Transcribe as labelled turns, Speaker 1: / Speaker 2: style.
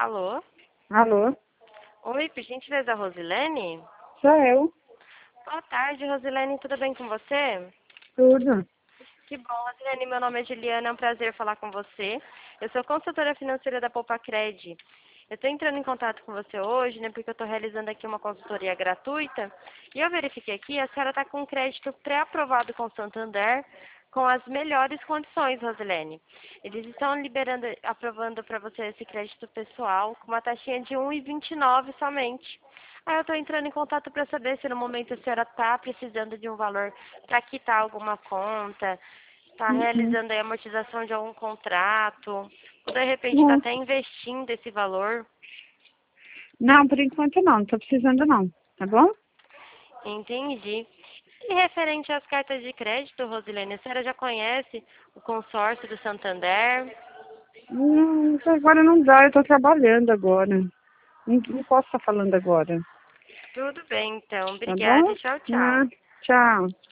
Speaker 1: Alô?
Speaker 2: Alô?
Speaker 1: Oi, por gentileza, Rosilene?
Speaker 2: Sou eu.
Speaker 1: Boa tarde, Rosilene, tudo bem com você?
Speaker 2: Tudo.
Speaker 1: Que bom, Rosilene, meu nome é Juliana, é um prazer falar com você. Eu sou consultora financeira da Poupacred. Eu estou entrando em contato com você hoje, né, porque eu estou realizando aqui uma consultoria gratuita. E eu verifiquei aqui, a senhora está com crédito pré-aprovado com o Santander, com as melhores condições, Rosilene. Eles estão aprovando para você esse crédito pessoal com uma taxinha de 1,29 somente. Aí eu estou entrando em contato para saber se no momento a senhora está precisando de um valor para quitar alguma conta, está
Speaker 2: Uhum.
Speaker 1: realizando aí a amortização de algum contrato, ou de repente está
Speaker 2: Não,
Speaker 1: até investindo esse valor.
Speaker 2: não, por enquanto não tô precisando não, tá bom?
Speaker 1: Entendi. E referente às cartas de crédito, Rosilene, a senhora já conhece o consórcio do Santander?
Speaker 2: Agora não dá, eu tô trabalhando agora. Não posso estar falando agora,
Speaker 1: Tudo bem, então.
Speaker 2: tá
Speaker 1: Obrigada
Speaker 2: bom?
Speaker 1: e tchau, tchau.
Speaker 2: Não, tchau.